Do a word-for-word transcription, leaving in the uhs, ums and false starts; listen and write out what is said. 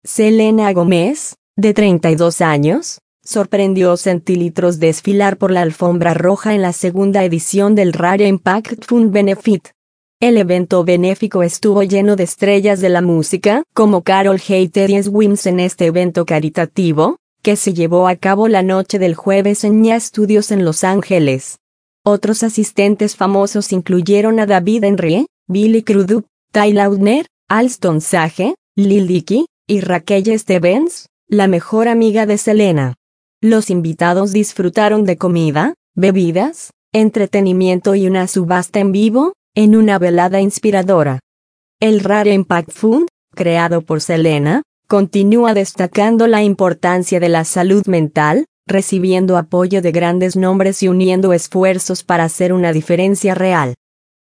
Selena Gomez, de treinta y dos años, sorprendió centilitros desfilar por la alfombra roja en la segunda edición del Rare Impact Fund Benefit. El evento benéfico estuvo lleno de estrellas de la música, como Carol Hayter y Swims en este evento caritativo, que se llevó a cabo la noche del jueves en Nya Studios en Los Ángeles. Otros asistentes famosos incluyeron a David Henrie, Billy Crudup, Ty Lautner, Alston Sage, Lil Dicky, y Raquel Stevens, la mejor amiga de Selena. Los invitados disfrutaron de comida, bebidas, entretenimiento y una subasta en vivo, en una velada inspiradora. El Rare Impact Fund, creado por Selena, continúa destacando la importancia de la salud mental, recibiendo apoyo de grandes nombres y uniendo esfuerzos para hacer una diferencia real.